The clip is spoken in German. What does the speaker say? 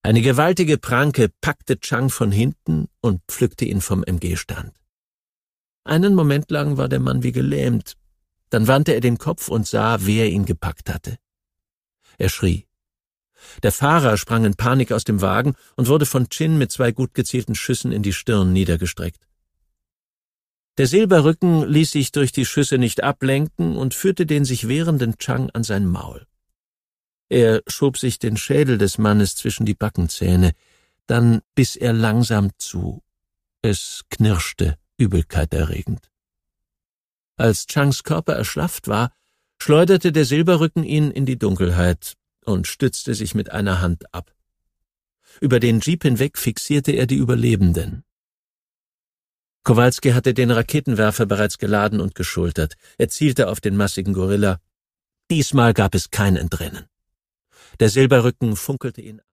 Eine gewaltige Pranke packte Chang von hinten und pflückte ihn vom MG-Stand. Einen Moment lang war der Mann wie gelähmt, dann wandte er den Kopf und sah, wer ihn gepackt hatte. Er schrie. Der Fahrer sprang in Panik aus dem Wagen und wurde von Chin mit 2 gut gezielten Schüssen in die Stirn niedergestreckt. Der Silberrücken ließ sich durch die Schüsse nicht ablenken und führte den sich wehrenden Chang an sein Maul. Er schob sich den Schädel des Mannes zwischen die Backenzähne, dann biss er langsam zu. Es knirschte, übelkeiterregend. Als Changs Körper erschlafft war, schleuderte der Silberrücken ihn in die Dunkelheit und stützte sich mit einer Hand ab. Über den Jeep hinweg fixierte er die Überlebenden. Kowalski hatte den Raketenwerfer bereits geladen und geschultert. Er zielte auf den massigen Gorilla. Diesmal gab es kein Entrinnen. Der Silberrücken funkelte ihn